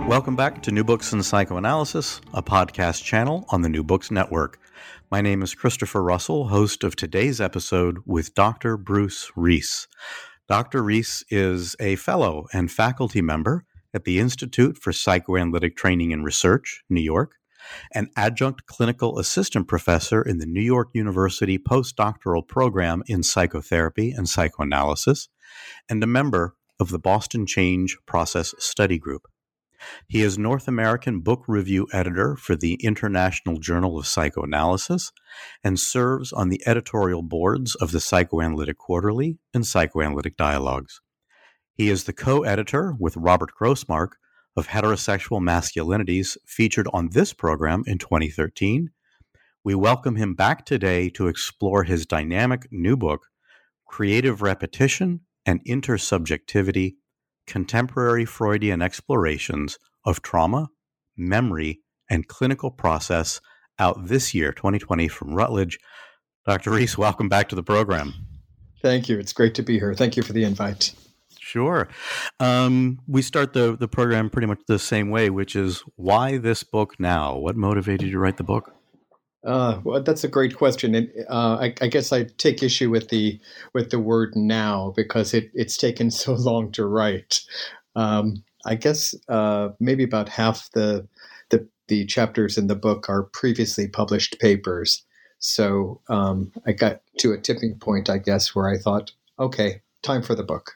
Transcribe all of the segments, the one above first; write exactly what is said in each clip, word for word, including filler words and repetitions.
Welcome back to New Books in Psychoanalysis, a podcast channel on the New Books Network. My name is Christopher Russell, host of today's episode with Doctor Bruce Reese. Doctor Reese is a fellow and faculty member at the Institute for Psychoanalytic Training and Research, New York, an adjunct clinical assistant professor in the New York University postdoctoral program in psychotherapy and psychoanalysis, and a member of the Boston Change Process Study Group. He is North American Book Review Editor for the International Journal of Psychoanalysis and serves on the editorial boards of the Psychoanalytic Quarterly and Psychoanalytic Dialogues. He is the co-editor with Robert Grossmark of Heterosexual Masculinities, featured on this program in twenty thirteen. We welcome him back today to explore his dynamic new book, Creative Repetition and Intersubjectivity: Contemporary Freudian Explorations of Trauma, Memory, and Clinical Process, out this year, twenty twenty, from Routledge. Doctor Reese, welcome back to the program. Thank you. It's great to be here. Thank you for the invite. Sure. Um, we start the, the program pretty much the same way, which is, why this book now? What motivated you to write the book? Uh, well, that's a great question, and uh, I, I guess I take issue with the with the word "now" because it, it's taken so long to write. Um, I guess uh, maybe about half the, the the chapters in the book are previously published papers. So um, I got to a tipping point, I guess, where I thought, okay, time for the book.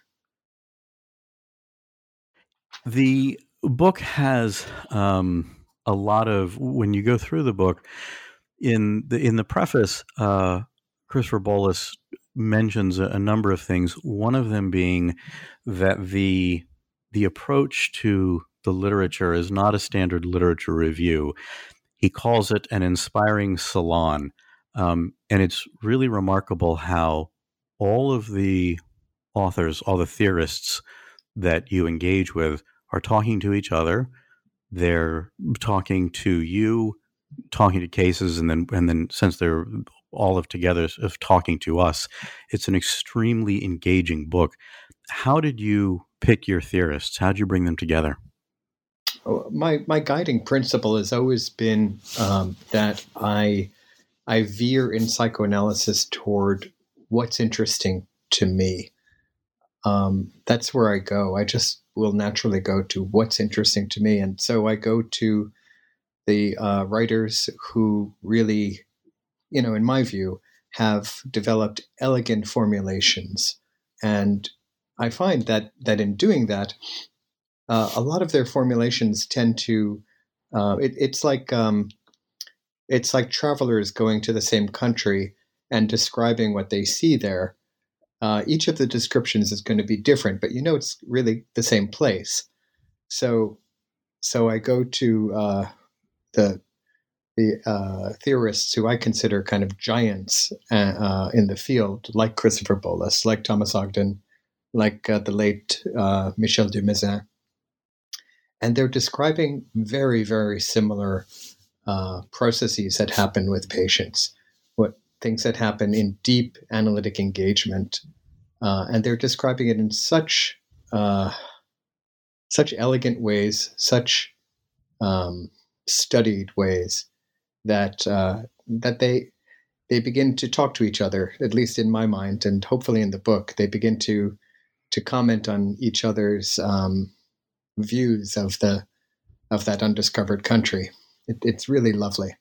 The book has um, a lot of, when you go through the book, In the in the preface, uh, Christopher Bollas mentions a, a number of things. One of them being that the the approach to the literature is not a standard literature review. He calls it an inspiring salon, um, and it's really remarkable how all of the authors, all the theorists that you engage with, are talking to each other. They're talking to you, talking to cases, and then and then since they're all of together of talking to us, it's an extremely engaging book. How did you pick your theorists? How did you bring them together? My my guiding principle has always been um, that I I veer in psychoanalysis toward what's interesting to me. Um, that's where I go. I just will naturally go to what's interesting to me, and so I go to the uh, writers who really, you know, in my view, have developed elegant formulations. And I find that that in doing that, uh, a lot of their formulations tend to, uh, it, it's like um, it's like travelers going to the same country and describing what they see there. Uh, each of the descriptions is going to be different, but you know it's really the same place. So, so I go to uh, the the uh, theorists who I consider kind of giants uh, in the field, like Christopher Bollas, like Thomas Ogden, like uh, the late uh, Michel Dumezin. And they're describing very, very similar uh, processes that happen with patients, what things that happen in deep analytic engagement. Uh, and they're describing it in such uh, such elegant ways, such um, studied ways, that uh, that they they begin to talk to each other, at least in my mind, and hopefully in the book, they begin to to comment on each other's um, views of the of that undiscovered country. It, it's really lovely.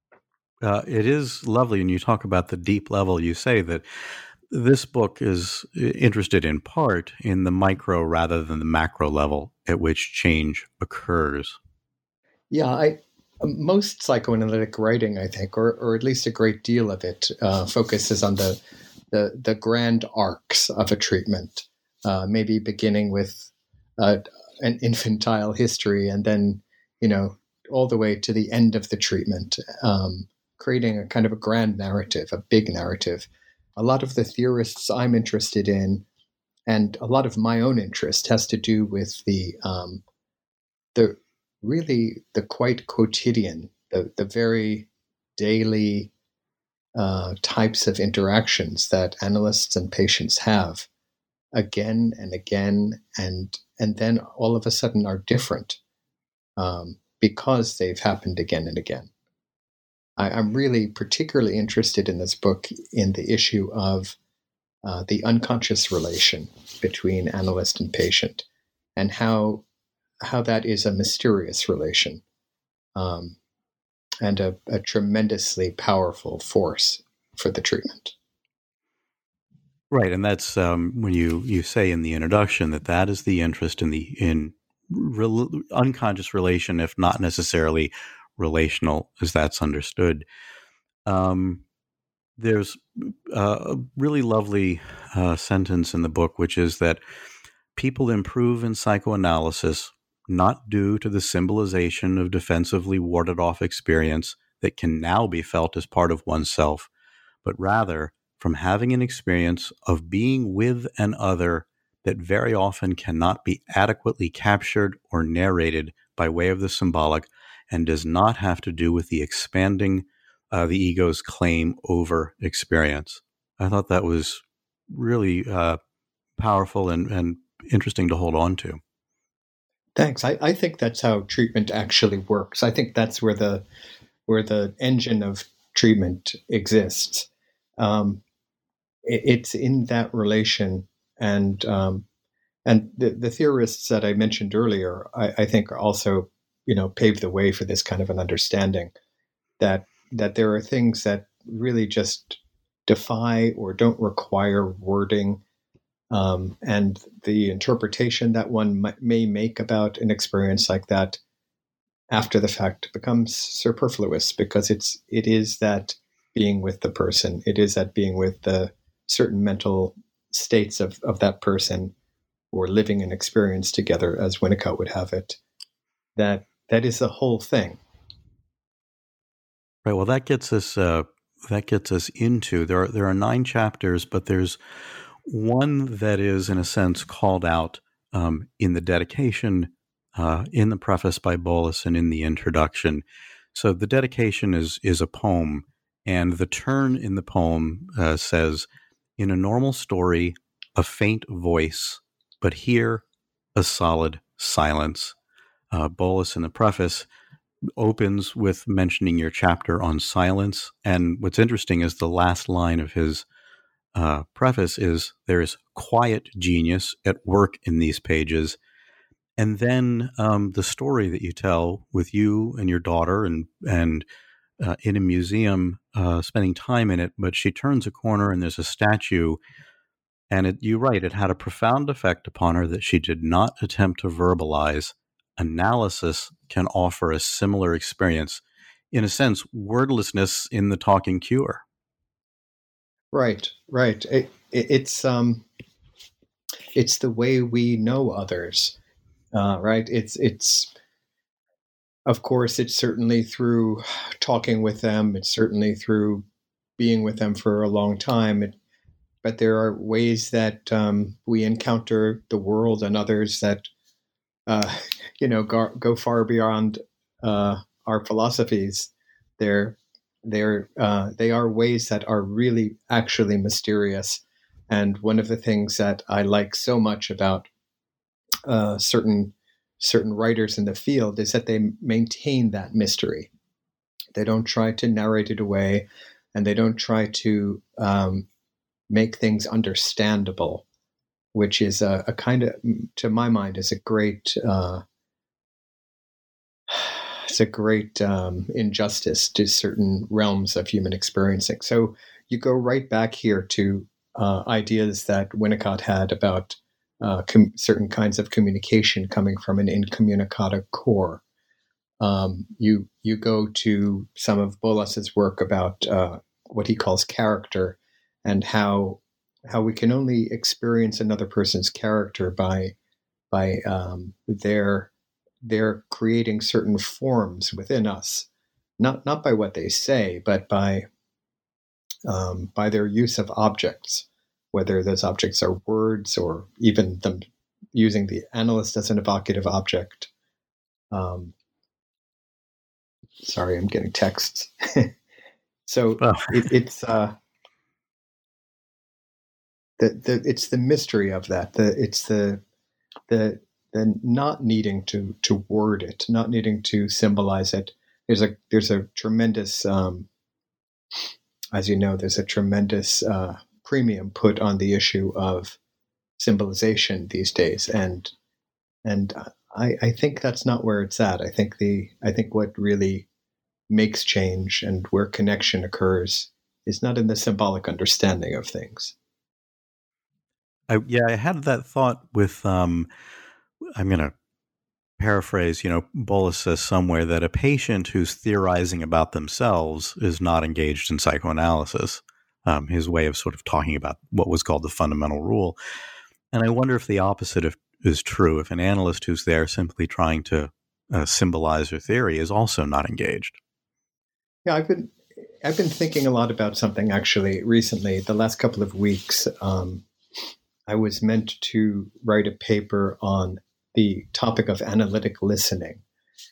Uh, it is lovely, and you talk about the deep level. You say that this book is interested in part in the micro rather than the macro level at which change occurs. Yeah, I. Most psychoanalytic writing, I think, or, or at least a great deal of it, uh, focuses on the, the the grand arcs of a treatment, uh, maybe beginning with uh, an infantile history and then, you know, all the way to the end of the treatment, um, creating a kind of a grand narrative, a big narrative. A lot of the theorists I'm interested in, and a lot of my own interest, has to do with the um, the really the quite quotidian, the, the very daily uh, types of interactions that analysts and patients have again and again, and and then all of a sudden are different. um, because they've happened again and again. I, I'm really particularly interested in this book in the issue of uh, the unconscious relation between analyst and patient, and how how that is a mysterious relation, um, and a, a tremendously powerful force for the treatment. Right, and that's um, when you, you say in the introduction that that is the interest in the in re- unconscious relation, if not necessarily relational, as that's understood. Um, there's a really lovely uh, sentence in the book, which is that people improve in psychoanalysis not due to the symbolization of defensively warded off experience that can now be felt as part of oneself, but rather from having an experience of being with an other that very often cannot be adequately captured or narrated by way of the symbolic and does not have to do with the expanding uh, the ego's claim over experience. I thought that was really uh, powerful and, and interesting to hold on to. Thanks. I, I think that's how treatment actually works. I think that's where the where the engine of treatment exists. Um, it, it's in that relation, and um, and the, the theorists that I mentioned earlier, I, I think, also, you know, paved the way for this kind of an understanding that that there are things that really just defy or don't require wording. Um, and the interpretation that one m- may make about an experience like that after the fact becomes superfluous, because it's it is that being with the person, it is that being with the certain mental states of, of that person, or living an experience together, as Winnicott would have it, that that is the whole thing. Right. Well, that gets us uh, that gets us into there. Are, there are nine chapters, but there's one that is, in a sense, called out um, in the dedication, uh, in the preface by Bolus, and in the introduction. So the dedication is is a poem, and the turn in the poem uh, says, "In a normal story, a faint voice, but here, a solid silence." Uh, Bolus in the preface opens with mentioning your chapter on silence, and what's interesting is the last line of his uh, preface is there is quiet genius at work in these pages. And then um, the story that you tell with you and your daughter and and uh, in a museum, uh, spending time in it, but she turns a corner and there's a statue, and it, you write, it had a profound effect upon her that she did not attempt to verbalize. Analysis can offer a similar experience. In a sense, wordlessness in the talking cure. Right, right. It, it, it's um, it's the way we know others, uh, right? It's it's of course it's certainly through talking with them. It's certainly through being with them for a long time. It, but there are ways that um, we encounter the world and others that uh, you know go, go far beyond uh, our philosophies. They're they're uh, they are ways that are really actually mysterious. And one of the things that I like so much about uh, certain certain writers in the field is that they maintain that mystery. They don't try to narrate it away, and they don't try to um, make things understandable, which is a, a kind of, to my mind, is a great uh, it's a great um, injustice to certain realms of human experiencing. So you go right back here to uh, ideas that Winnicott had about uh, com- certain kinds of communication coming from an incommunicado core. Um, you you go to some of Bolas's work about uh, what he calls character, and how how we can only experience another person's character by by um, their they're creating certain forms within us, not not by what they say, but by um, by their use of objects, whether those objects are words or even them using the analyst as an evocative object. Um, sorry, I'm getting texts. so Oh. it, it's uh, the, the it's the mystery of that. The it's the the then not needing to to word it, not needing to symbolize it. There's a there's a tremendous, um, as you know, there's a tremendous uh, premium put on the issue of symbolization these days, and and I, I think that's not where it's at. I think the I think what really makes change and where connection occurs is not in the symbolic understanding of things. I, yeah, I had that thought with, um, I'm going to paraphrase, you know, Bolus says somewhere that a patient who's theorizing about themselves is not engaged in psychoanalysis, um, his way of sort of talking about what was called the fundamental rule. And I wonder if the opposite of, is true, if an analyst who's there simply trying to uh, symbolize their theory is also not engaged. Yeah, I've been I've been thinking a lot about something actually recently. The last couple of weeks, um, I was meant to write a paper on the topic of analytic listening.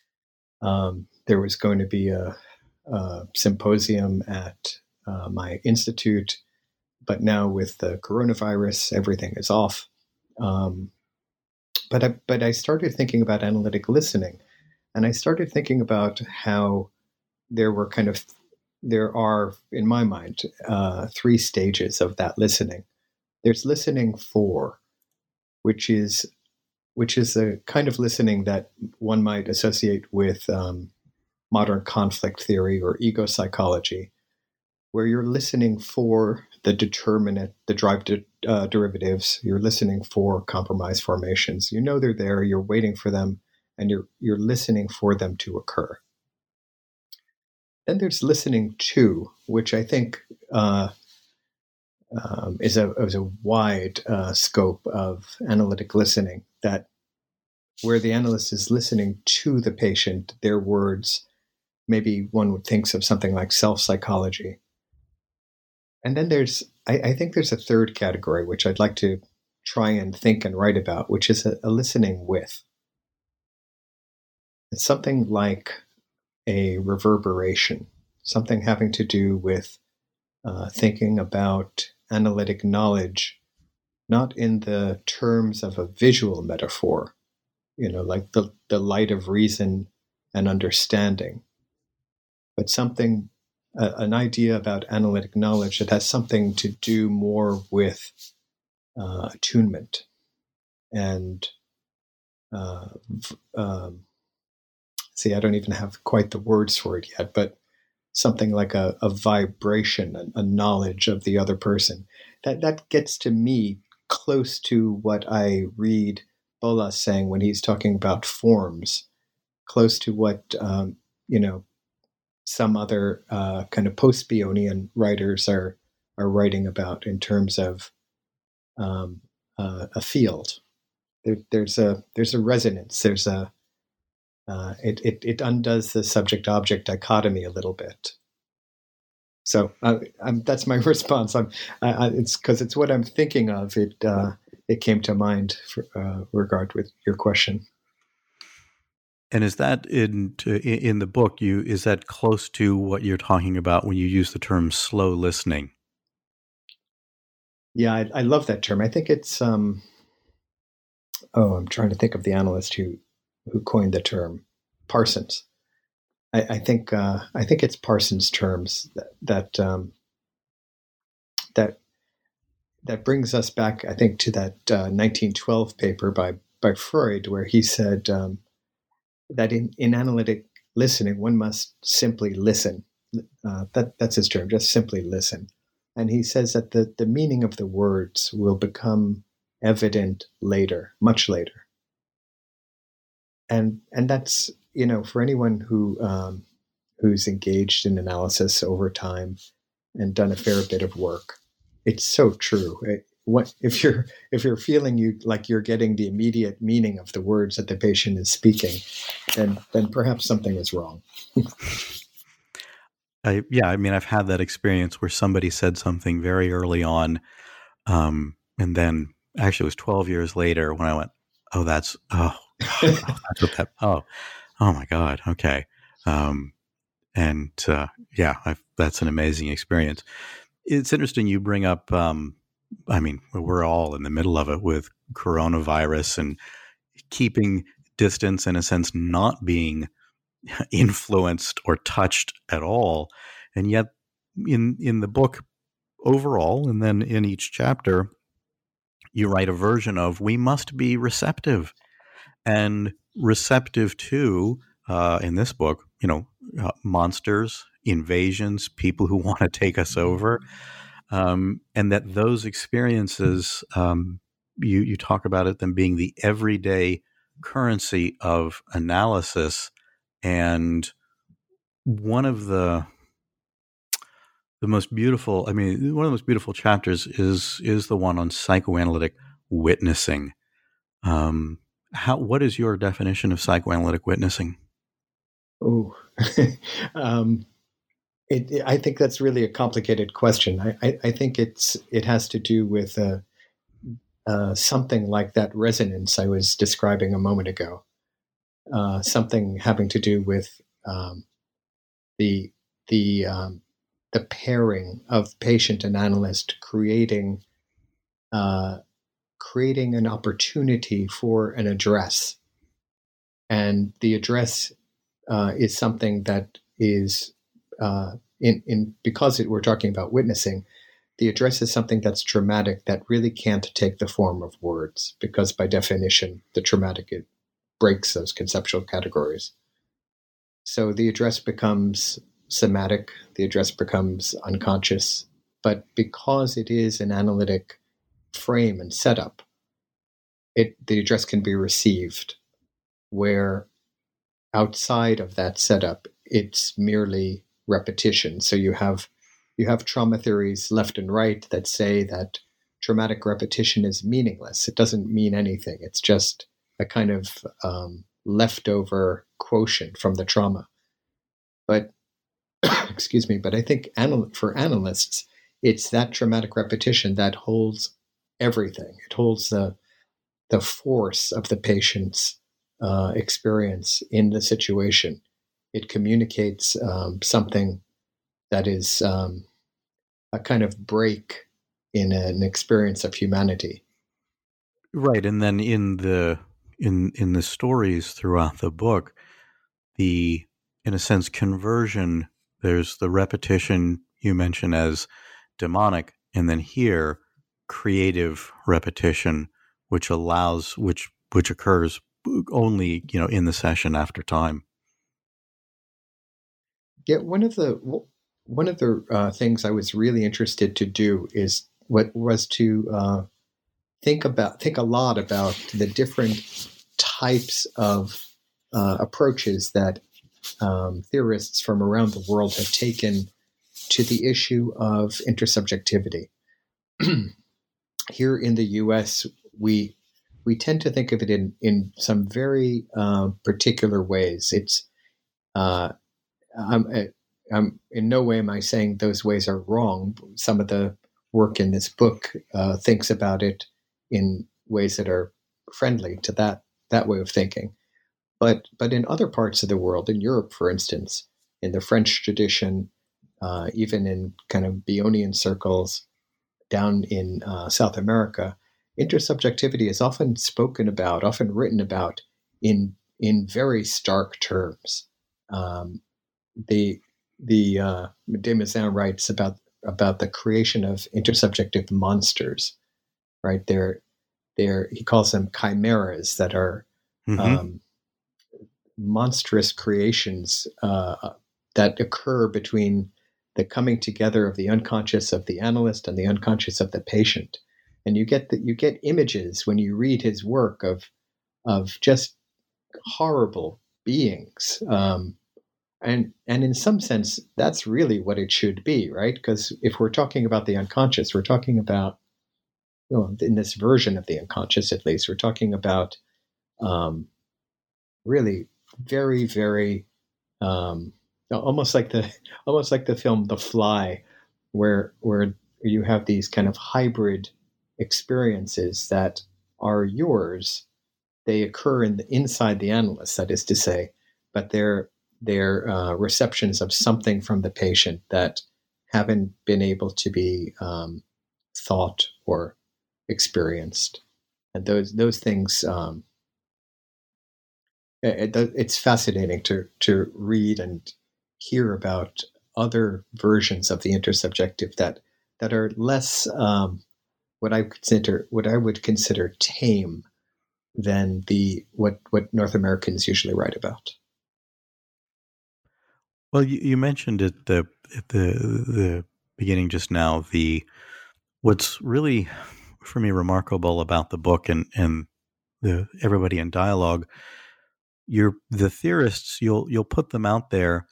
Um, there was going to be a, a symposium at uh, my institute, but now with the coronavirus, everything is off. Um, but I, but I started thinking about analytic listening, and I started thinking about how there were kind of there are, in my mind, uh, three stages of that listening. There's listening for, which is which is a kind of listening that one might associate with um, modern conflict theory or ego psychology, where you're listening for the determinate, the drive de- uh, derivatives. You're listening for compromise formations. You know they're there. You're waiting for them, and you're you're listening for them to occur. Then there's listening to, which I think uh, um, is a is a wide uh, scope of analytic listening. That where the analyst is listening to the patient, their words. Maybe one would think of something like self-psychology. And then there's, I, I think there's a third category, which I'd like to try and think and write about, which is a, a listening with. It's something like a reverberation, something having to do with uh, thinking about analytic knowledge, not in the terms of a visual metaphor, you know, like the, the light of reason and understanding, but something, uh, an idea about analytic knowledge that has something to do more with uh, attunement and uh, um, see, I don't even have quite the words for it yet, but something like a, a vibration, a, a knowledge of the other person. That that gets to me close to what I read Bolus saying when he's talking about forms, close to what, um, you know, some other uh, kind of post-Bionian writers are are writing about in terms of um, uh, a field. There, there's a there's a resonance. There's a uh, it, it it undoes the subject-object dichotomy a little bit. So uh, I'm, that's my response. I'm, I, it's because it's what I'm thinking of. It uh, it came to mind for, uh, regard with your question. And is that in in the book? You is that close to what you're talking about when you use the term slow listening? Yeah, I, I love that term. I think it's. Um, oh, I'm trying to think of the analyst who who coined the term, Parsons. I, I think uh, I think it's Parsons' terms that that um, that that brings us back. I think to that uh, nineteen twelve paper by by Freud, where he said. Um, that in, in analytic listening, one must simply listen. Uh, that, that's his term, just simply listen. And he says that the, the meaning of the words will become evident later, much later. And and that's, you know, for anyone who um, who's engaged in analysis over time and done a fair bit of work, it's so true. It, What if you're if you're feeling you like you're getting the immediate meaning of the words that the patient is speaking, then then perhaps something is wrong. I, yeah, I mean, I've had that experience where somebody said something very early on, um, and then actually it was twelve years later when I went, "Oh, that's oh, God, oh that's what that oh, oh my God, okay," um, and uh, yeah, I've, that's an amazing experience. It's interesting you bring up. Um, I mean, we're all in the middle of it with coronavirus, and keeping distance, in a sense, not being influenced or touched at all. And yet in in the book overall, and then in each chapter, you write a version of, we must be receptive, and receptive to, uh, in this book, you know, uh, monsters, invasions, people who want to take us over, um, and that those experiences, um, you you talk about it, them being the everyday currency of analysis. And one of the the most beautiful, I mean, one of the most beautiful chapters is is the one on psychoanalytic witnessing. Um, how what is your definition of psychoanalytic witnessing? Oh, um, it, it- I think that's really a complicated question. I, I, I think it's it has to do with uh, uh, something like that resonance I was describing a moment ago. Uh, something having to do with um, the the um, the pairing of patient and analyst, creating uh, creating an opportunity for an address, and the address uh, is something that is uh, in in because it, we're talking about witnessing. The address is something that's traumatic that really can't take the form of words, because by definition, the traumatic, it breaks those conceptual categories. So the address becomes somatic, the address becomes unconscious, but because it is an analytic frame and setup, it the address can be received, where outside of that setup, it's merely repetition. So you have you have trauma theories left and right that say that traumatic repetition is meaningless. It doesn't mean anything. It's just a kind of um, leftover quotient from the trauma. But excuse me, but I think anal- for analysts, it's that traumatic repetition that holds everything. It holds the the force of the patient's uh, experience in the situation. It communicates um, something that is um, a kind of break in an experience of humanity. Right, and then in the in in the stories throughout the book, the, in a sense, conversion, there's the repetition you mention as demonic, and then here, creative repetition, which allows which which occurs only, you know, in the session after time. Yeah, one of the one of the uh, things I was really interested to do is what was to uh, think about think a lot about the different types of uh, approaches that um, theorists from around the world have taken to the issue of intersubjectivity. Here in the U S, we we tend to think of it in in some very uh, particular ways. It's uh, I'm, I'm in no way am I saying those ways are wrong. Some of the work in this book uh, thinks about it in ways that are friendly to that that way of thinking. But but in other parts of the world, in Europe, for instance, in the French tradition, uh, even in kind of Bionian circles down in uh, South America, intersubjectivity is often spoken about, often written about in in very stark terms. Um, the the uh, de Maisons writes about about the creation of intersubjective monsters. Right, they're they're he calls them chimeras that are Mm-hmm. um, monstrous creations uh, that occur between the coming together of the unconscious of the analyst and the unconscious of the patient. And you get that you get images when you read his work of of just horrible beings. Um, and and in some sense, that's really what it should be, right? Because if we're talking about the unconscious, we're talking about, you know, in this version of the unconscious, at least, we're talking about um, really very, very um, almost like the almost like the film The Fly, where where you have these kind of hybrid experiences that are yours. They occur in the, inside the analyst, that is to say, but they're they're uh, receptions of something from the patient that haven't been able to be um, thought or experienced, and those those things. Um, it, it, it's fascinating to to read and hear about other versions of the intersubjective that that are less um, what I consider what I would consider tame than the what what North Americans usually write about. Well, you, you mentioned at the at the the beginning just now the what's really for me remarkable about the book and and the everybody in dialogue. You're the theorists. You'll you'll put them out there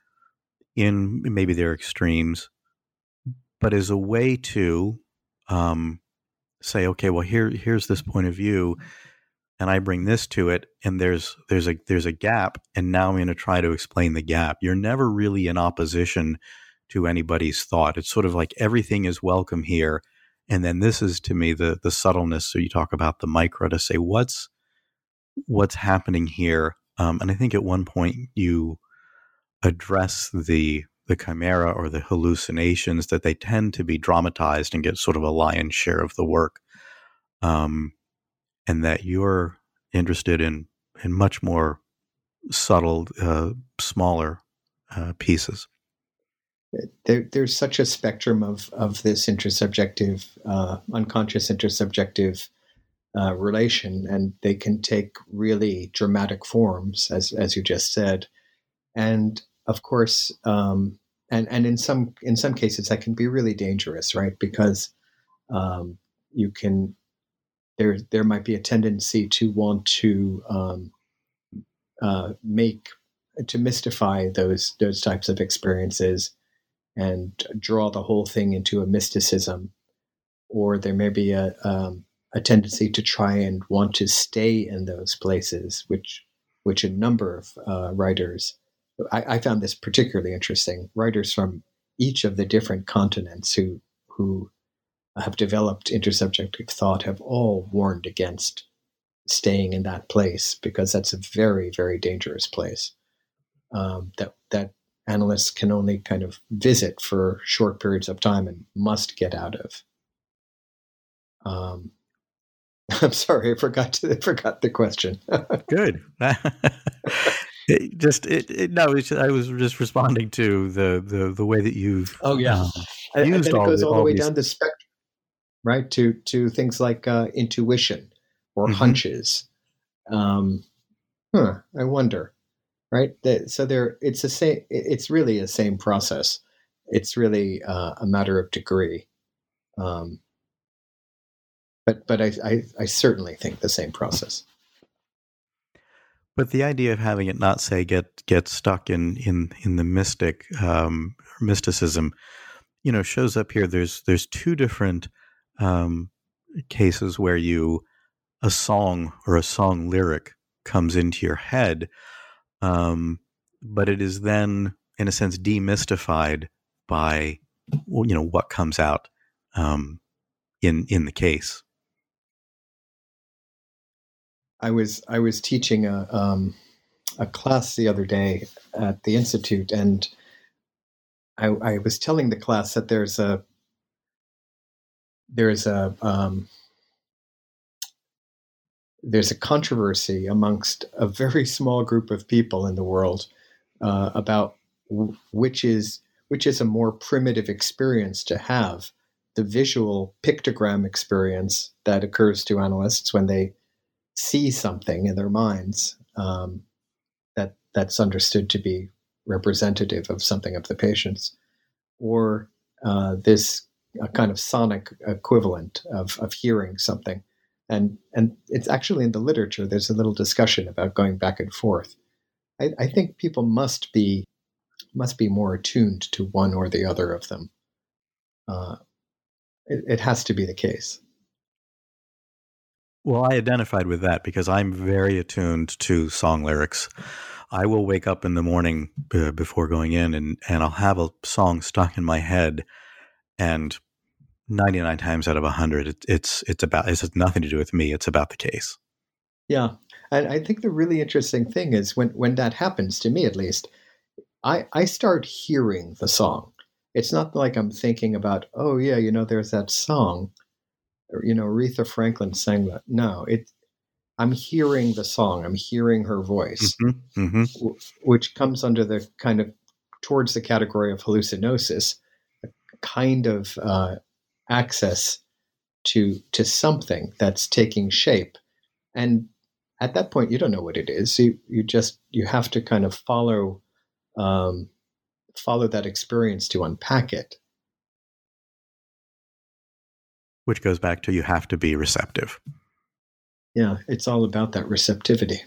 in maybe their extremes, but as a way to um, say, okay, well here here's this point of view, and I bring this to it, and there's there's a there's a gap, and now I'm going to try to explain the gap. You're never really in opposition to anybody's thought. It's sort of like everything is welcome here, and then this is to me the the subtleness. So you talk about the micro to say what's what's happening here, um, and I think at one point you address the the chimera or the hallucinations that they tend to be dramatized and get sort of a lion's share of the work. Um, and that you're interested in in much more subtle, uh, smaller uh, pieces. There, there's such a spectrum of of this intersubjective, uh, unconscious intersubjective uh, relation, and they can take really dramatic forms, as as you just said, and of course, um, and and in some in some cases that can be really dangerous, right? Because um, you can there there might be a tendency to want to um, uh, make to mystify those those types of experiences and draw the whole thing into a mysticism, or there may be a um, a tendency to try and want to stay in those places, which which a number of uh, writers. I, I found this particularly interesting. Writers from each of the different continents who who have developed intersubjective thought have all warned against staying in that place because that's a very, very dangerous place um, that that analysts can only kind of visit for short periods of time and must get out of. Um, I'm sorry, I forgot to, I forgot the question. Good. It just it, it no, it's, I was just responding to the the, the way that you've oh yeah, um, and, and used then it all goes the, all the all way these. down the spectrum, right? To to things like uh, intuition or Mhm. hunches. Um, huh, I wonder, right? That, so there, it's a same. It's really the same process. It's really uh, a matter of degree. Um, but but I, I I certainly think the same process. But the idea of having it not say get get stuck in in in the mystic um, or mysticism, you know, shows up here. There's there's two different um, cases where you a song or a song lyric comes into your head, um, but it is then, in a sense, demystified by well, you know what comes out um, in in the case. I was I was teaching a um, a class the other day at the institute, and I, I was telling the class that there's a there's a um, there's a controversy amongst a very small group of people in the world uh, about w- which is which is a more primitive experience to have, the visual pictogram experience that occurs to analysts when they see something in their minds um, that that's understood to be representative of something of the patient's, or uh, this a kind of sonic equivalent of, of hearing something. And and it's actually in the literature, there's a little discussion about going back and forth. I, I think people must be must be more attuned to one or the other of them. Uh, it, it has to be the case. Well, I identified with that because I'm very attuned to song lyrics. I will wake up in the morning uh, before going in, and, and I'll have a song stuck in my head, and ninety-nine times out of one hundred, it, it's it's about it has nothing to do with me. It's about the case. Yeah, and I think the really interesting thing is when when that happens to me, at least, I I start hearing the song. It's not like I'm thinking about, oh yeah, you know, there's that song, or, you know, Aretha Franklin sang that. No, it I'm hearing the song, I'm hearing her voice, Mm-hmm. Mm-hmm. w- which comes under the kind of towards the category of hallucinosis, a kind of uh, access to to something that's taking shape. And at that point, you don't know what it is. You you just you have to kind of follow um, follow that experience to unpack it. Which goes back to you have to be receptive. Yeah, it's all about that receptivity.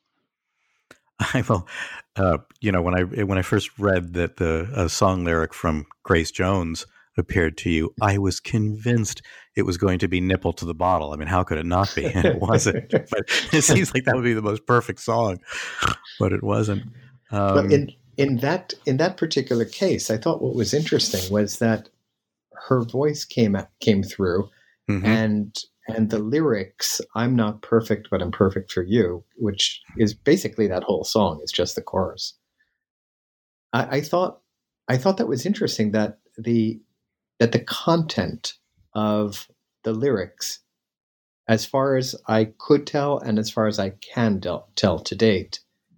I will, uh, you know, when I when I first read that the a song lyric from Grace Jones appeared to you, I was convinced it was going to be "Nipple to the Bottle." I mean, how could it not be? And it wasn't. But it seems like that would be the most perfect song, but it wasn't. Well, Um, in in that in that particular case, I thought what was interesting was that her voice came came through, mm-hmm. and and the lyrics, "I'm not perfect, but I'm perfect for you," which is basically that whole song. It's just the chorus. I, I thought I thought that was interesting that the that the content of the lyrics, as far as I could tell, and as far as I can del- tell to date,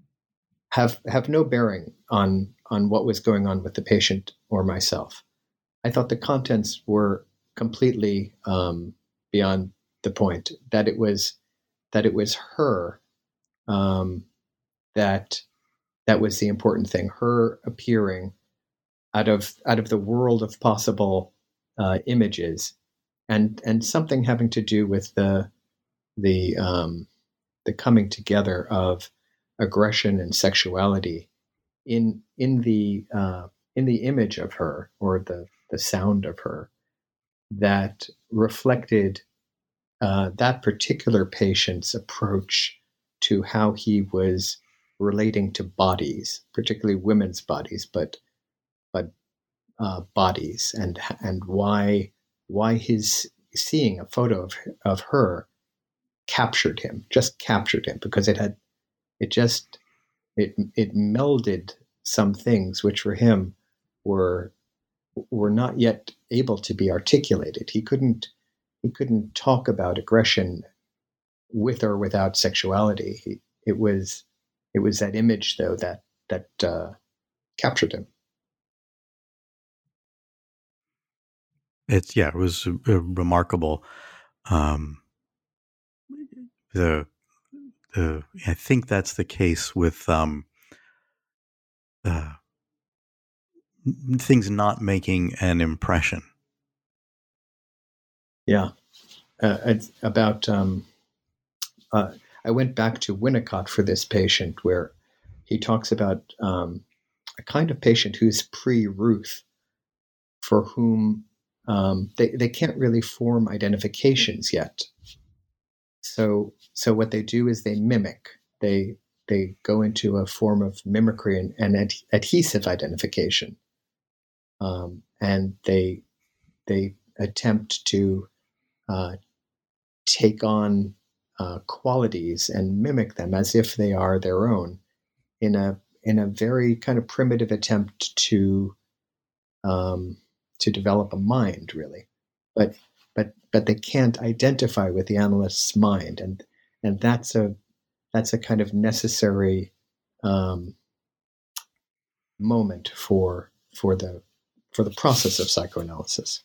have have no bearing on on what was going on with the patient or myself. I thought the contents were completely um, beyond the point. That it was that it was her um, that that was the important thing. Her appearing out of out of the world of possible uh, images, and and something having to do with the the um, the coming together of aggression and sexuality in in the uh, in the image of her, or the the sound of her, that reflected uh, that particular patient's approach to how he was relating to bodies, particularly women's bodies, but but uh, bodies, and and why why his seeing a photo of of her captured him, just captured him, because it had it just it it melded some things which for him were were not yet able to be articulated. He couldn't he couldn't talk about aggression with or without sexuality. He, it was it was that image though that that uh, captured him. It's yeah, it was uh, remarkable. Um, the the I think that's the case with um, uh, things not making an impression. Yeah, uh, it's about. Um, uh, I went back to Winnicott for this patient, where he talks about um, a kind of patient who's pre-Ruth, for whom um, they they can't really form identifications yet. So so what they do is they mimic. They they go into a form of mimicry and, and ad- adhesive identification, um, and they they attempt to uh, take on uh, qualities and mimic them as if they are their own, in a in a very kind of primitive attempt to um, to develop a mind, really. But but but they can't identify with the analyst's mind, and and that's a that's a kind of necessary um, moment for for the for the process of psychoanalysis.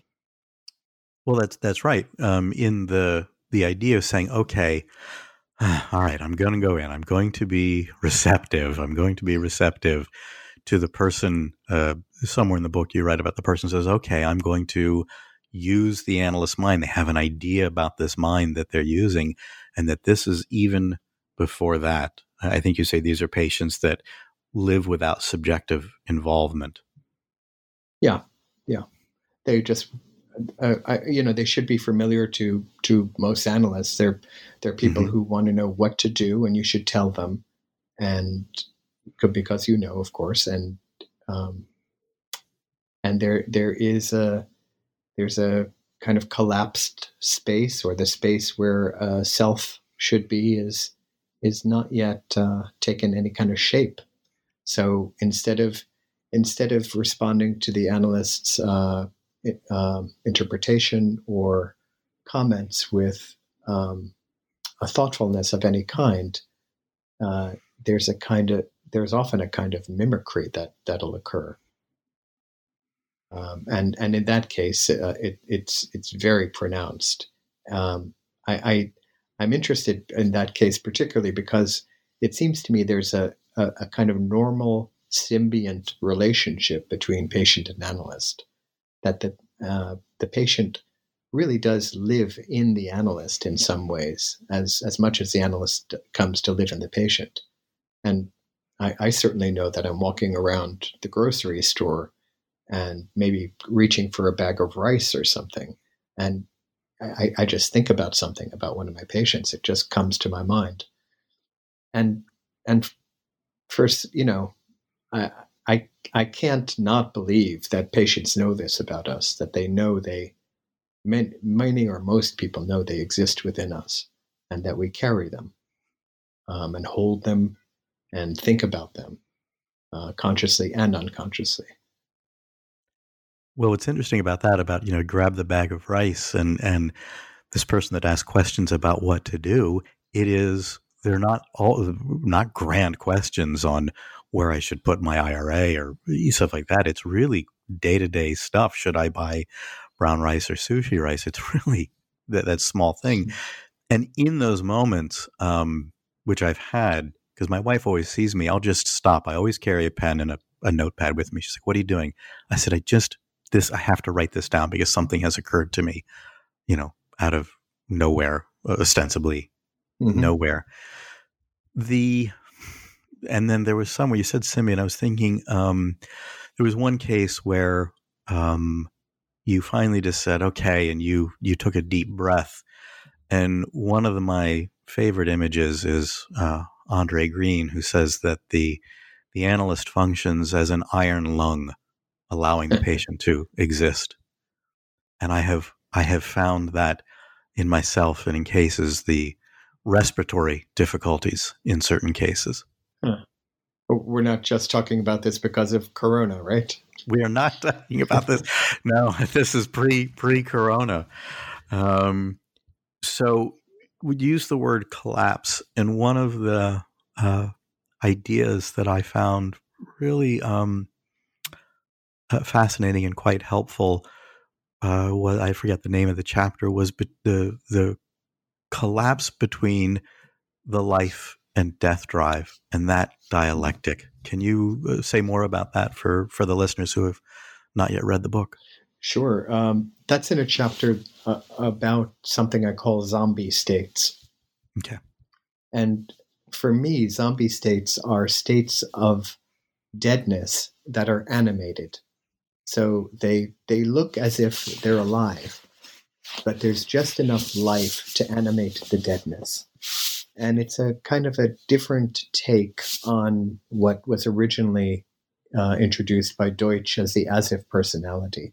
Well, that's that's right. Um, in the the idea of saying, okay, all right, I'm going to go in. I'm going to be receptive. I'm going to be receptive to the person. Uh, somewhere in the book, you write about the person says, okay, I'm going to use the analyst's mind. They have an idea about this mind that they're using, and that this is even before that. I think you say these are patients that live without subjective involvement. Yeah, yeah. They just, uh, I, you know, they should be familiar to to most analysts. They're they're people Mm-hmm. who want to know what to do, and you should tell them, and because you know, of course, and um, and there there is a there's a kind of collapsed space, or the space where uh, self should be is is not yet uh, taken any kind of shape. So instead of instead of responding to the analyst's uh, uh, interpretation or comments with um, a thoughtfulness of any kind, uh, there's a kind of there's often a kind of mimicry that that'll occur, um, and and in that case, uh, it, it's it's very pronounced. Um, I, I I'm interested in that case particularly because it seems to me there's a, a, a kind of normal symbiont relationship between patient and analyst, that the uh, the patient really does live in the analyst in some ways, as as much as the analyst comes to live in the patient. And I, I certainly know that I'm walking around the grocery store and maybe reaching for a bag of rice or something, and I, I just think about something about one of my patients. It just comes to my mind, and and first, you know, I I I can't not believe that patients know this about us. That they know they many, many or most people know they exist within us, and that we carry them, um, and hold them, and think about them, uh, consciously and unconsciously. Well, what's interesting about that, about, you know, grab the bag of rice and, and this person that asks questions about what to do, it is, they're not all, not grand questions on where I should put my I R A or stuff like that. It's really day-to-day stuff. Should I buy brown rice or sushi rice? It's really that, that small thing. And in those moments, um, which I've had, because my wife always sees me, I'll just stop. I always carry a pen and a, a notepad with me. She's like, "What are you doing?" I said, I just, this, I have to write this down because something has occurred to me, you know, out of nowhere, ostensibly mm-hmm. nowhere. The, and then there was some where you said symbiont. I was thinking, um, there was one case where, um, you finally just said, okay. And you, you took a deep breath. And one of the, my favorite images is, uh, Andre Green, who says that the, the analyst functions as an iron lung, allowing the patient to exist. And I have, I have found that in myself and in cases, the respiratory difficulties in certain cases. Huh. We're not just talking about this because of Corona, right? We are not talking about this. No, this is pre, pre-Corona. Um, so we use the word collapse. And one of the uh, ideas that I found really um, uh, fascinating and quite helpful, uh, was, I forget the name of the chapter, was be- the the collapse between the life and death drive and that dialectic. Can you uh, say more about that for, for the listeners who have not yet read the book? Sure. Um, that's in a chapter uh, about something I call zombie states. Okay. And for me, zombie states are states of deadness that are animated. So they they look as if they're alive, but there's just enough life to animate the deadness. And it's a kind of a different take on what was originally uh, introduced by Deutsch as the as-if personality.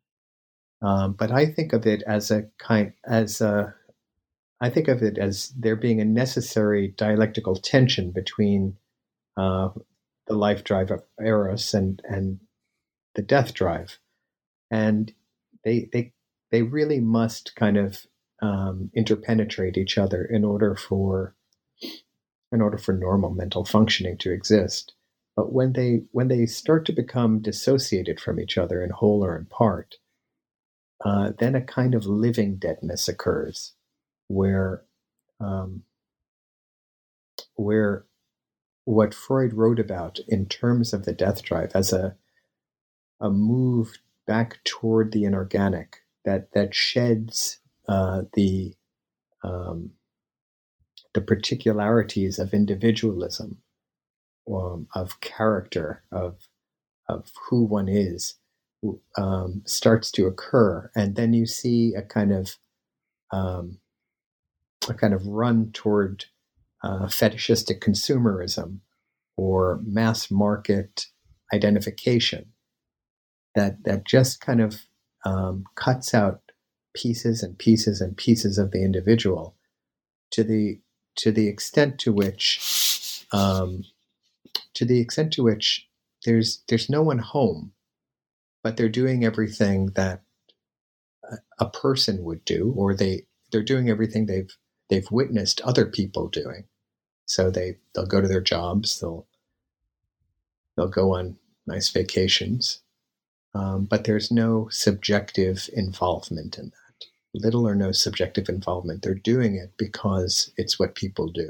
Um, but I think of it as a kind as a, I think of it as there being a necessary dialectical tension between uh, the life drive of Eros and and the death drive, and they they they really must kind of um, interpenetrate each other in order for in order for normal mental functioning to exist. But when they when they start to become dissociated from each other in whole or in part, uh, then a kind of living deadness occurs, where um, where what Freud wrote about in terms of the death drive as a a move back toward the inorganic that that sheds uh, the um, the particularities of individualism, um, of character, of of who one is, um, starts to occur, and then you see a kind of um, a kind of run toward uh, fetishistic consumerism or mass market identification that that just kind of um, cuts out pieces and pieces and pieces of the individual to the to the extent to which um, to the extent to which there's there's no one home, but they're doing everything that a, a person would do, or they they're doing everything they've they've witnessed other people doing. So they, they'll go to their jobs, they'll they'll go on nice vacations, um, but there's no subjective involvement in that. Little or no subjective involvement. They're doing it because it's what people do.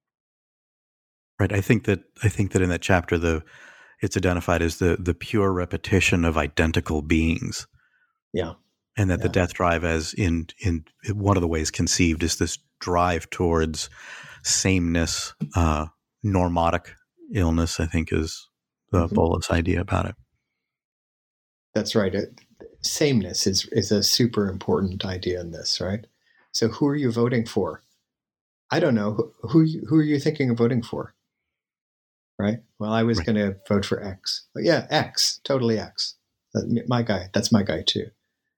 Right. I think that I think that in that chapter, the it's identified as the the pure repetition of identical beings. Yeah. And that yeah. the death drive, as in in one of the ways conceived, is this drive towards sameness, uh, normotic illness, I think is the mm-hmm. Bolas idea about it. That's right. It, sameness is is a super important idea in this, right? So who are you voting for? I don't know. Who who, who are you thinking of voting for? Right? Well, I was right. going to vote for X. But yeah, X, totally X. My guy. That's my guy too.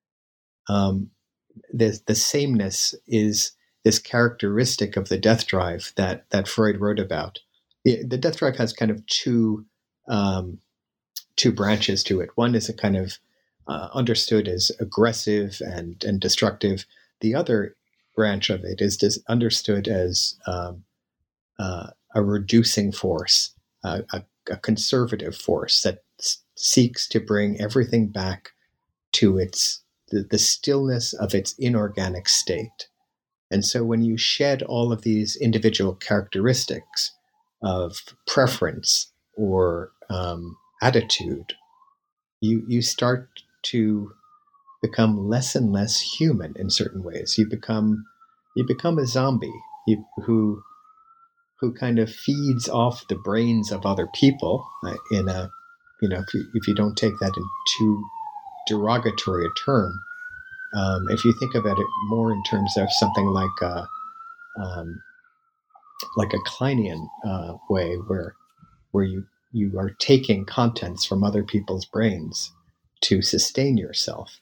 Um, the the sameness is this characteristic of the death drive that that Freud wrote about. The, the death drive has kind of two um, two branches to it. One is a kind of uh, understood as aggressive and and destructive. The other branch of it is dis- understood as um, uh, a reducing force, uh, a, a conservative force that s- seeks to bring everything back to its the, the stillness of its inorganic state. And so when you shed all of these individual characteristics of preference or um, attitude, you you start to become less and less human in certain ways. You become you become a zombie you, who who kind of feeds off the brains of other people uh, in a you know if you, if you don't take that in too derogatory a term. Um, if you think about it more in terms of something like a, um, like a Kleinian uh, way, where where you you are taking contents from other people's brains to sustain yourself,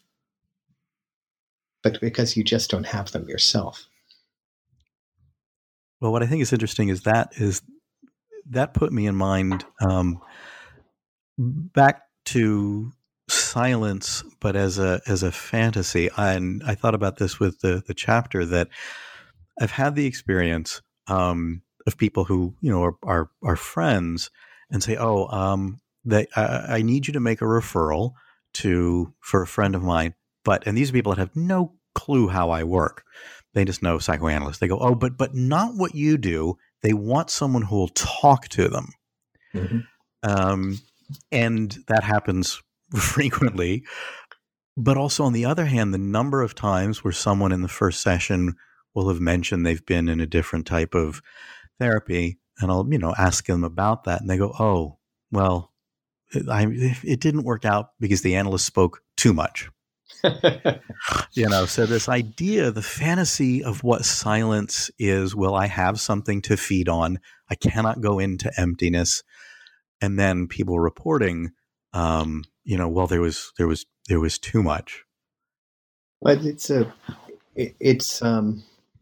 but because you just don't have them yourself. Well, what I think is interesting is that is that put me in mind um, back to silence, but as a as a fantasy. And I thought about this with the the chapter that I've had the experience um, of people who you know are are, are friends and say, "Oh, um, they, I, I need you to make a referral to for a friend of mine." But and these are people that have no clue how I work. They just know psychoanalysts. They go, "Oh, but but not what you do." They want someone who will talk to them. Mm-hmm. Um, and that happens frequently. But also, on the other hand, the number of times where someone in the first session will have mentioned they've been in a different type of therapy, and I'll, you know, ask them about that, and they go, "Oh, well, it, I, it didn't work out because the analyst spoke too much." You know, so this idea, the fantasy of what silence is, will I have something to feed on? I cannot go into emptiness. And then people reporting, um, you know, well, there was, there was, there was too much. But it's a, it, it's, um,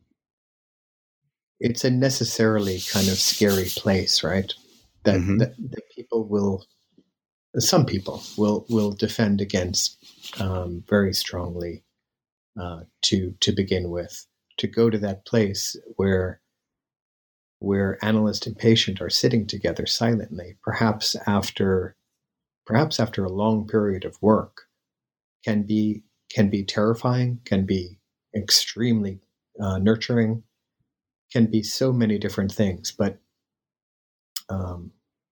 it's a necessarily kind of scary place, right? That, mm-hmm. that, that people will, some people will, will defend against, um, very strongly. Uh, to to begin with, to go to that place where where analyst and patient are sitting together silently, perhaps after perhaps after a long period of work, can be can be terrifying, can be extremely uh, nurturing, can be so many different things. But um,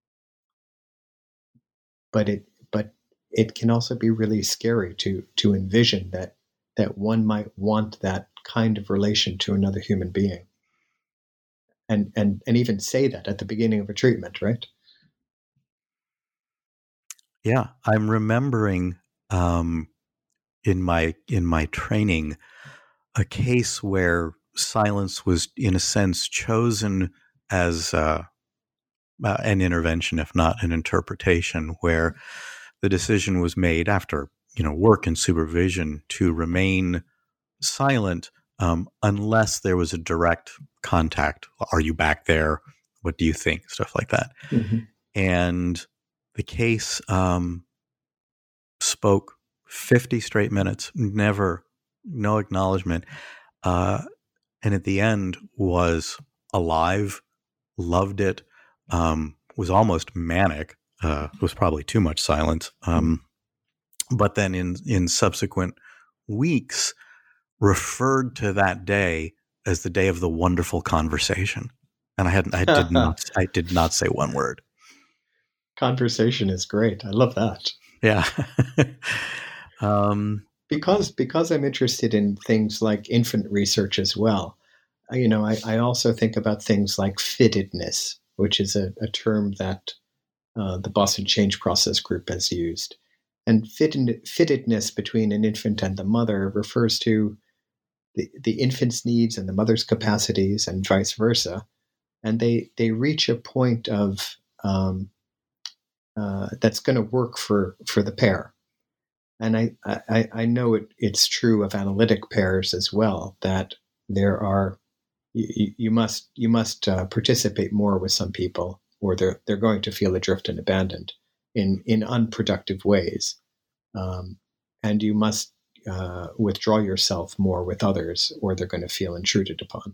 but it but it can also be really scary to to envision that that one might want that kind of relation to another human being. And, and and even say that at the beginning of a treatment, right? Yeah, I'm remembering um, in my in my training a case where silence was, in a sense, chosen as uh, uh, an intervention, if not an interpretation, where the decision was made after you know work and supervision to remain silent um, unless there was a direct contact. Are you back there? What do you think? Stuff like that. Mm-hmm. And the case um, spoke fifty straight minutes, never, no acknowledgement. Uh, and at the end was alive, loved it, um, was almost manic. Uh, it was probably too much silence. Um, but then in, in subsequent weeks, referred to that day as the day of the wonderful conversation. And I hadn't, I did not, I did not say one word. Conversation is great. I love that. Yeah. um, because, because I'm interested in things like infant research as well. You know, I, I also think about things like fittedness, which is a, a term that uh, the Boston Change Process Group has used. And fitted, fittedness between an infant and the mother refers to the, the infant's needs and the mother's capacities and vice versa. And they, they reach a point of um, uh, that's going to work for, for the pair. And I, I, I know it, it's true of analytic pairs as well, that there are you, you must you must uh, participate more with some people, or they're they're going to feel adrift and abandoned in in unproductive ways, um, and you must uh, withdraw yourself more with others, or they're going to feel intruded upon.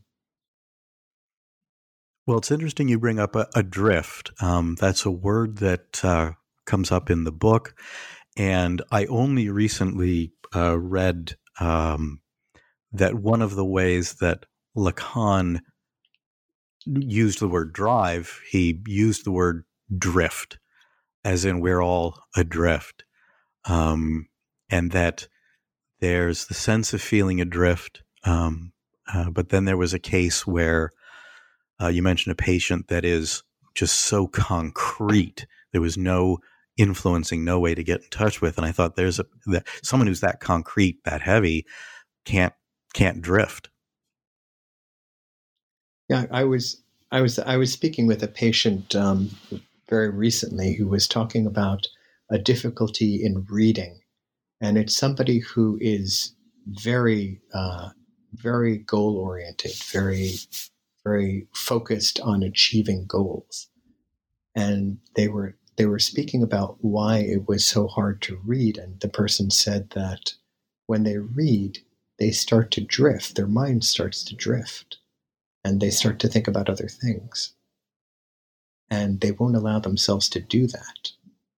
Well, it's interesting you bring up a, a drift. Um, that's a word that uh, comes up in the book, and I only recently uh, read um, that one of the ways that Lacan used the word drive, he used the word drift, as in we're all adrift, um, and that there's the sense of feeling adrift. Um, uh, but then there was a case where uh, you mentioned a patient that is just so concrete. There was no influencing, no way to get in touch with. And I thought there's a that someone who's that concrete, that heavy, can't can't drift. Yeah, I was I was I was speaking with a patient um, very recently who was talking about a difficulty in reading, and it's somebody who is very uh, very goal oriented, very very focused on achieving goals, and they were they were speaking about why it was so hard to read, and the person said that when they read, they start to drift, their mind starts to drift. And they start to think about other things. And they won't allow themselves to do that.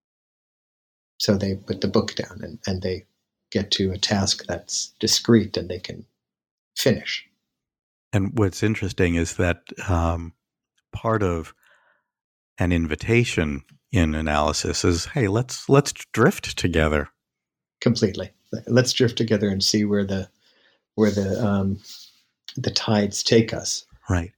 So they put the book down and, and they get to a task that's discrete and they can finish. And what's interesting is that um, part of an invitation in analysis is, hey, let's let's drift together. Completely. Let's drift together and see where the where the um, the tides take us. Right.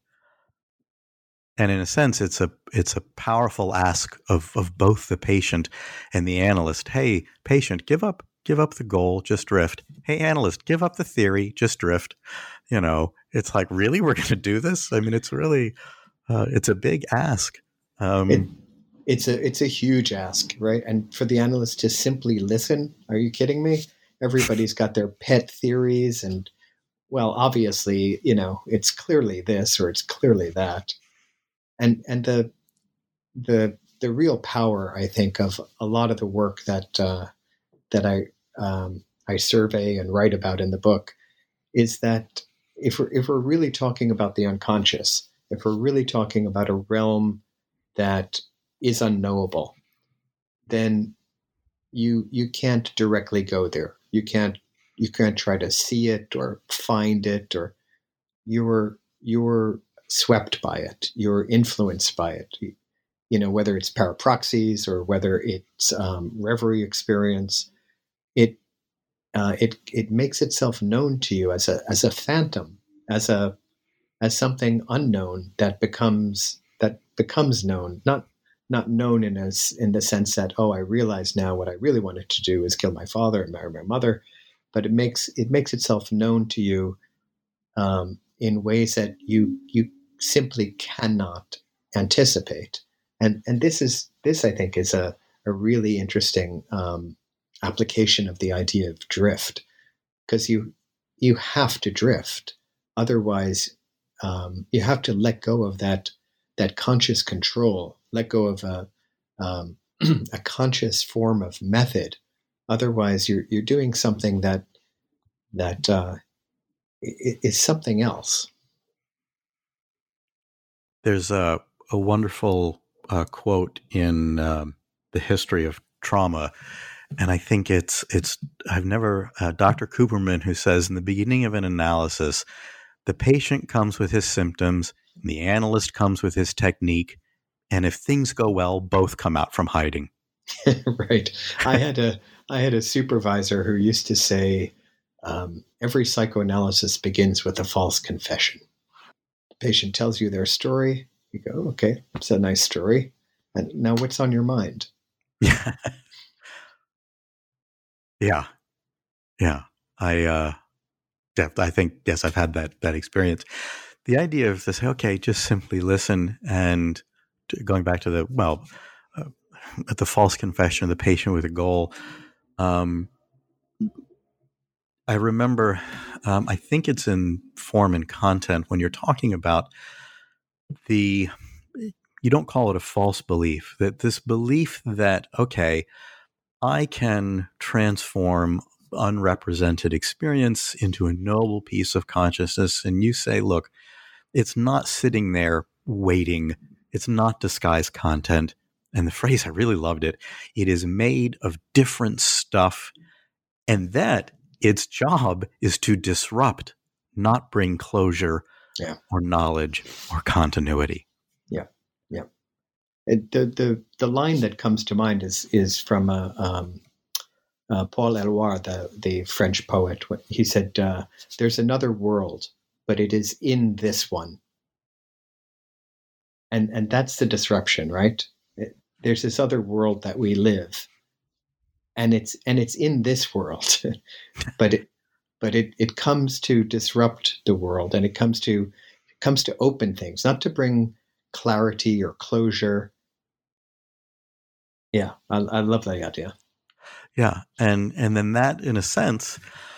And in a sense, it's a it's a powerful ask of, of both the patient and the analyst. Hey, patient, give up give up the goal, just drift. Hey, analyst, give up the theory, just drift. You know, it's like, really, we're going to do this? I mean, it's really uh, it's a big ask. Um, it, it's a it's a huge ask, right? And for the analyst to simply listen, are you kidding me? Everybody's got their pet theories, and well, obviously, you know, it's clearly this or it's clearly that. And and the the the real power, I think, of a lot of the work that uh, that I um, I survey and write about in the book is that if we're if we're really talking about the unconscious, if we're really talking about a realm that is unknowable, then you you can't directly go there. You can't you can't try to see it or find it, or you're you're swept by it. You're influenced by it. You, you know, whether it's parapraxis or whether it's um, reverie experience, it uh, it it makes itself known to you as a as a phantom, as a as something unknown that becomes that becomes known, not not known in as in the sense that, oh, I realize now what I really wanted to do is kill my father and marry my mother, but it makes it makes itself known to you um, in ways that you you simply cannot anticipate. And and this is this I think is a a really interesting um, application of the idea of drift, because you you have to drift, otherwise um, you have to let go of that that conscious control, let go of a um, a conscious form of method. Otherwise, you're you're doing something that that uh, is something else. There's a, a wonderful uh, quote in um, the history of trauma, and I think it's it's I've never uh, Doctor Cooperman, who says in the beginning of an analysis, the patient comes with his symptoms, and the analyst comes with his technique, and if things go well, both come out from hiding. Right. I had a I had a supervisor who used to say, um, every psychoanalysis begins with a false confession. The patient tells you their story. You go, okay, it's a nice story. And now what's on your mind? Yeah. yeah. Yeah. I, uh, I think, yes, I've had that, that experience. The idea of this, okay, just simply listen, and going back to the, well, uh, the false confession, the patient with a goal. Um, I remember, um, I think it's in Form and Content, when you're talking about the, you don't call it a false belief, that this belief that, okay, I can transform unrepresented experience into a noble piece of consciousness. And you say, look, it's not sitting there waiting. It's not disguised content. And the phrase, I really loved it. It is made of different stuff. And that its job is to disrupt, not bring closure yeah. or knowledge or continuity. Yeah. Yeah. It, the, the, the line that comes to mind is, is from a, um, uh, Paul Eluard, the, the French poet. He said, uh, there's another world, but it is in this one. And, and that's the disruption, right? It, there's this other world that we live, and it's, and it's in this world, but it, but it, it comes to disrupt the world, and it comes to, it comes to open things, not to bring clarity or closure. Yeah. I, I love that idea. Yeah. And, and then that, in a sense,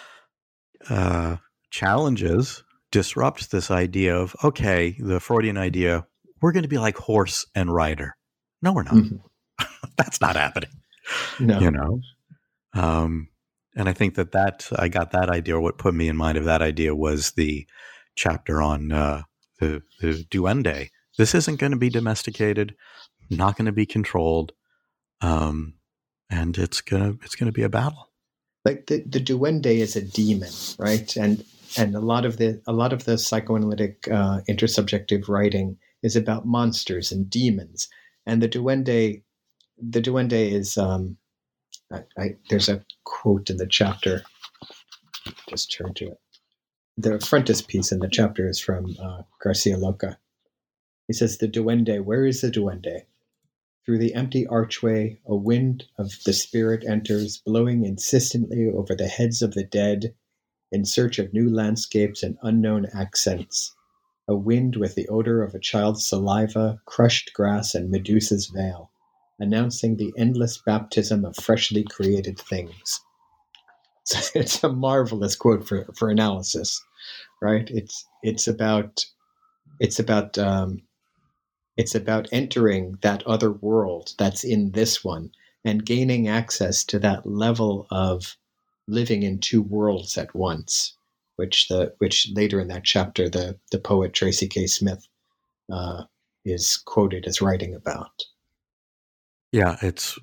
uh, challenges, disrupts this idea of, okay, the Freudian idea, we're going to be like horse and rider. No, we're not. Mm-hmm. That's not happening. No. You know? Um, and I think that that, I got that idea, or what put me in mind of that idea was the chapter on uh, the, the duende. This isn't going to be domesticated, not going to be controlled. Um, and it's gonna it's gonna be a battle. Like the, the duende is a demon, right? And and a lot of the a lot of the psychoanalytic uh, intersubjective writing is about monsters and demons. And the duende, the duende is um, I, I, there's a quote in the chapter. Just turn to it. The frontispiece in the chapter is from uh, Garcia Lorca. He says, "The duende. Where is the duende? Through the empty archway, a wind of the spirit enters, blowing insistently over the heads of the dead, in search of new landscapes and unknown accents. A wind with the odor of a child's saliva, crushed grass, and Medusa's veil, announcing the endless baptism of freshly created things." So it's a marvelous quote for, for analysis, right? It's it's about it's about um, It's about entering that other world that's in this one and gaining access to that level of living in two worlds at once, which the which later in that chapter the the poet Tracy K. Smith uh, is quoted as writing about. Yeah, it's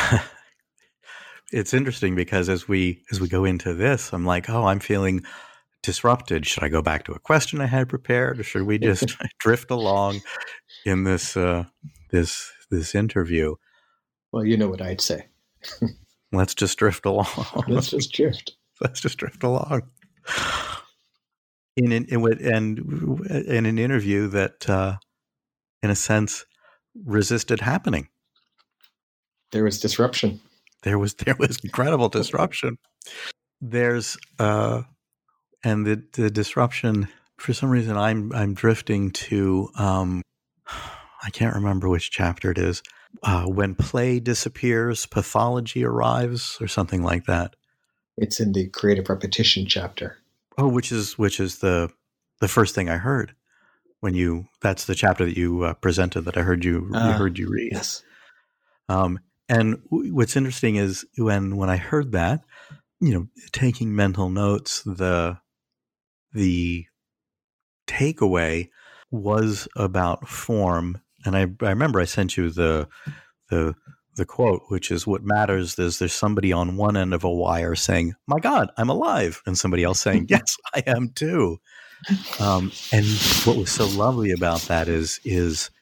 it's interesting because as we as we go into this, I'm like, oh, I'm feeling disrupted. Should I go back to a question I had prepared, or should we just drift along in this uh, this this interview? Well, you know what I'd say. Let's just drift along. Let's just drift. Let's just drift along. In an in, and in an interview that, uh, in a sense, resisted happening. There was disruption. There was there was incredible disruption. There's uh, and the the disruption. For some reason, I'm I'm drifting to. Um, I can't remember which chapter it is. Uh, when play disappears, pathology arrives, or something like that. It's in the creative repetition chapter. Oh, which is which is the the first thing I heard when you. That's the chapter that you uh, presented that I heard you, uh, you heard you read. Yes. Um, and w- what's interesting is when when I heard that, you know, taking mental notes, the the takeaway was about form. And I, I remember I sent you the the the quote, which is, what matters is there's somebody on one end of a wire saying, "My God, I'm alive," and somebody else saying, "Yes, I am too." Um, and what was so lovely about that is is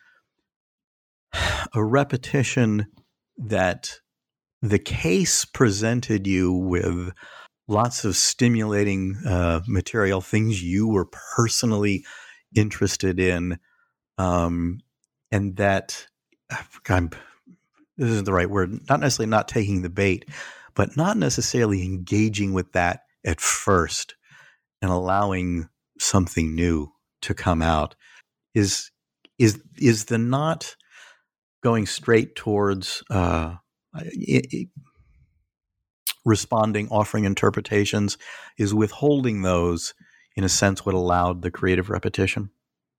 a repetition that the case presented you with lots of stimulating uh, material, things you were personally interested in, um, and that I'm, this isn't the right word, not necessarily not taking the bait, but not necessarily engaging with that at first and allowing something new to come out is is is the not going straight towards uh, it, it, responding, offering interpretations, is withholding those, in a sense, what allowed the creative repetition?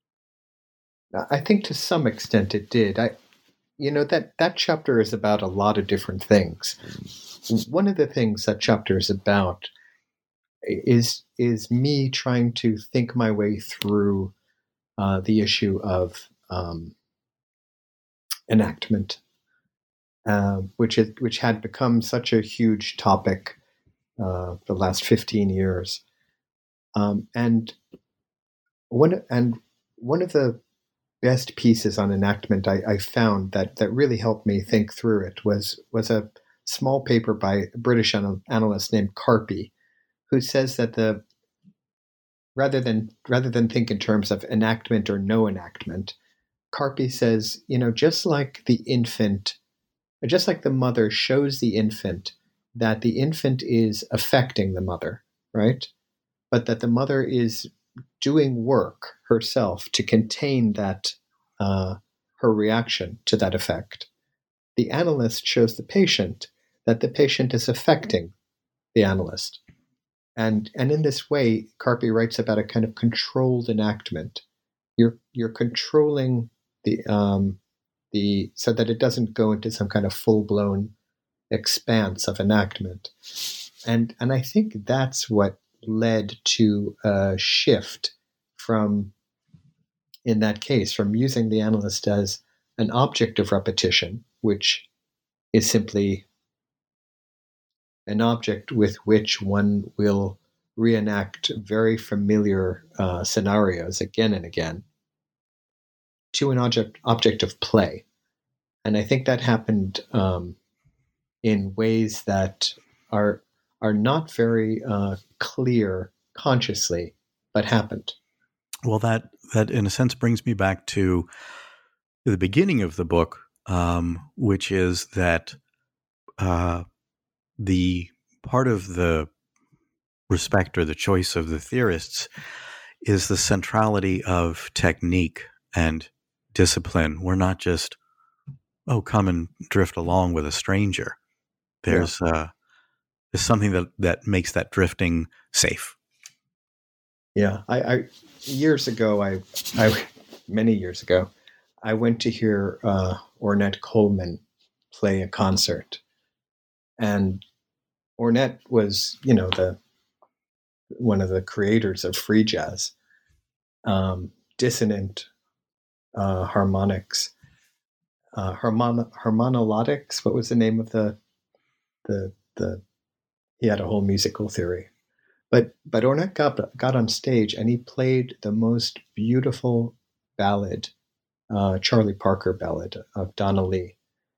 I think to some extent it did. I, you know, that, that chapter is about a lot of different things. One of the things that chapter is about is is me trying to think my way through uh, the issue of um, enactment, uh, which is, which had become such a huge topic uh, the last fifteen years, um, and one and one of the best pieces on enactment I, I found that that really helped me think through it was was a small paper by a British anal- analyst named Carpy, who says that the rather than rather than think in terms of enactment or no enactment, Carpy says, you know, just like the infant, just like the mother shows the infant that the infant is affecting the mother, right? But that the mother is doing work herself to contain that uh, her reaction to that effect. The analyst shows the patient that the patient is affecting the analyst. And and in this way, Carpy writes about a kind of controlled enactment. You're you're controlling the um, the so that it doesn't go into some kind of full blown expanse of enactment. And and I think that's what led to a shift from, in that case, from using the analyst as an object of repetition, which is simply an object with which one will reenact very familiar uh, scenarios again and again, to an object object of play. And I think that happened um, in ways that are are not very uh, clear consciously, but happened. Well, that that in a sense brings me back to the beginning of the book, um, which is that uh, the part of the respect or the choice of the theorists is the centrality of technique and discipline. We're not just, oh, come and drift along with a stranger. There's yeah. uh, there's something that, that makes that drifting safe. Yeah, I, I years ago, I, I many years ago, I went to hear uh, Ornette Coleman play a concert, and Ornette was, you know, the one of the creators of free jazz, um, dissonant uh, harmonics, uh, harmon- harmonologics. What was the name of the the the? He had a whole musical theory. But but Ornette got, got on stage and he played the most beautiful ballad, uh, Charlie Parker ballad of Donna Lee.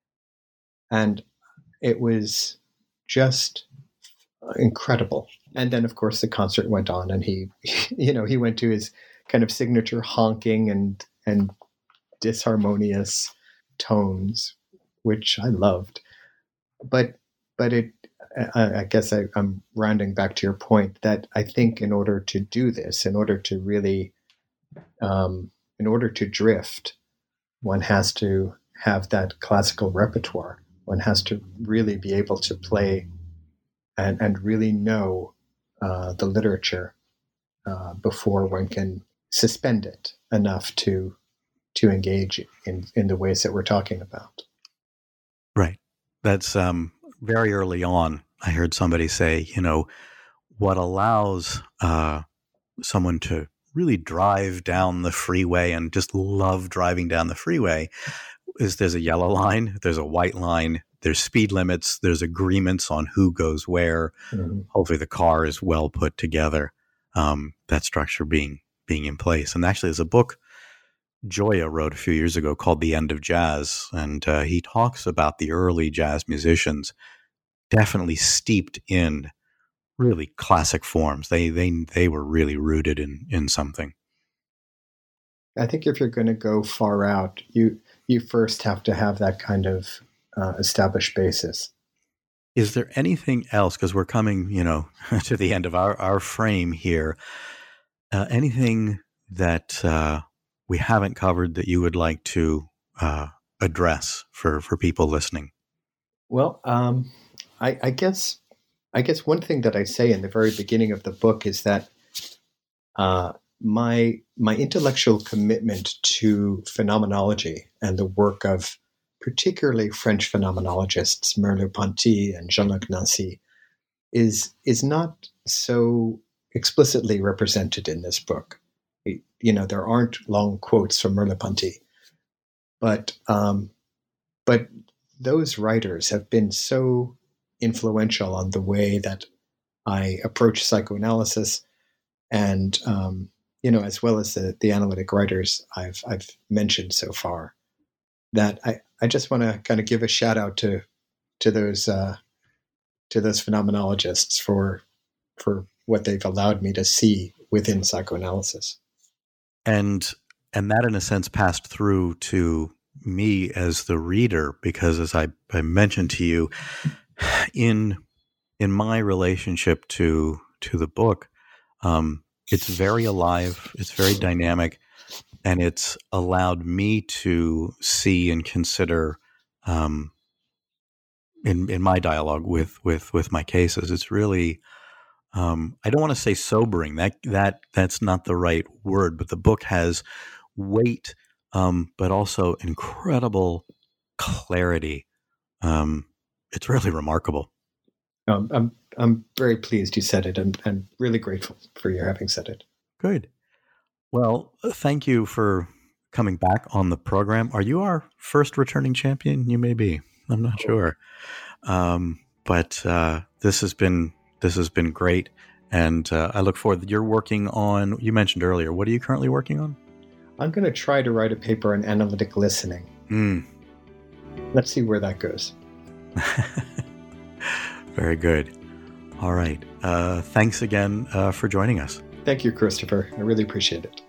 And it was just incredible. And then, of course, the concert went on and he, you know, he went to his kind of signature honking and, and disharmonious tones, which I loved. But, but it, I, I guess I, I'm rounding back to your point that I think in order to do this, in order to really, um, in order to drift, one has to have that classical repertoire. One has to really be able to play and, and really know uh, the literature uh, before one can suspend it enough to to engage in, in the ways that we're talking about. Right. That's um, very early on. I heard somebody say, you know, what allows uh, someone to really drive down the freeway and just love driving down the freeway is there's a yellow line, there's a white line, there's speed limits, there's agreements on who goes where. Mm-hmm. Hopefully the car is well put together, um, that structure being being in place. And actually, there's a book Gioia wrote a few years ago called The End of Jazz, and uh, he talks about the early jazz musicians definitely steeped in really classic forms. They they they were really rooted in in something. I think if you're going to go far out, you you first have to have that kind of uh, established basis. Is there anything else, because we're coming, you know, to the end of our, our frame here, uh, anything that uh, we haven't covered that you would like to uh, address for, for people listening? Well, um, I, I guess I guess one thing that I say in the very beginning of the book is that uh, my my intellectual commitment to phenomenology and the work of particularly French phenomenologists Merleau-Ponty and Jean-Luc Nancy is is not so explicitly represented in this book. You know, there aren't long quotes from Merleau-Ponty, but um, but those writers have been so influential on the way that I approach psychoanalysis, and um, you know, as well as the, the analytic writers I've I've mentioned so far, that I, I just want to kind of give a shout out to to those uh, to those phenomenologists for for what they've allowed me to see within psychoanalysis, and and that in a sense passed through to me as the reader, because as I, I mentioned to you, in in my relationship to to the book, um, it's very alive, it's very dynamic, and it's allowed me to see and consider um, in in my dialogue with with with my cases. It's really um, I don't want to say sobering. That that that's not the right word, but the book has weight, um, but also incredible clarity. Um, it's really remarkable. Um, I'm I'm very pleased you said it, and I'm really grateful for your having said it. Good. Well, thank you for coming back on the program. Are you our first returning champion? You may be. I'm not oh. sure. Um, but uh, this has been this has been great, and uh, I look forward. You're working on. You mentioned earlier. What are you currently working on? I'm going to try to write a paper on analytic listening. Mm. Let's see where that goes. Very good. All right. Uh, thanks again uh, for joining us. Thank you, Christopher. I really appreciate it.